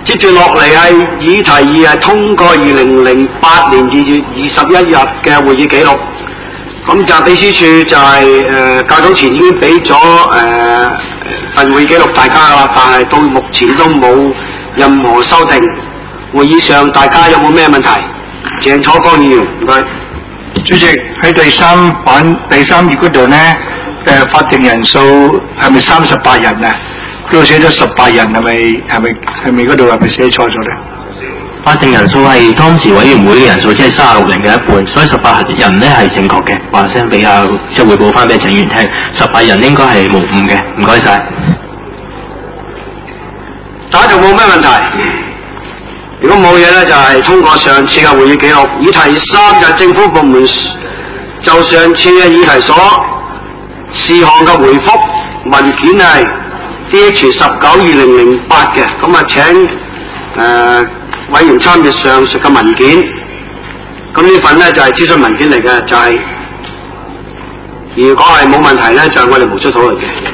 接住落嚟係議題二係通過2008年2月21日嘅會議記錄。咁就秘書處就係較早前已經俾咗份會議記錄大家啦，但係到目前都冇任何修訂。會議上大家有冇咩問題？鄭楚光議員，唔該。 主席，喺第三頁嗰度呢，法定人數係咪38人啊？嗰度寫咗18人，係咪嗰度係咪寫錯咗咧？ 法定人數係當時委員會嘅人數，即係36人嘅一半，所以18人呢係正確嘅。話聲俾即係匯報翻俾請員聽，18人應該係無誤嘅。唔該晒。 大家仲冇咩問題？如果冇嘢咧，就係通過上次嘅會議記錄。議題3就係政府部門就上次嘅議題所事項嘅回覆文件係 DH192008嘅，咁啊請委員參閱上述嘅文件。咁呢份咧就係諮詢文件嚟嘅，就係如果係冇問題咧，就係我哋無需討論嘅。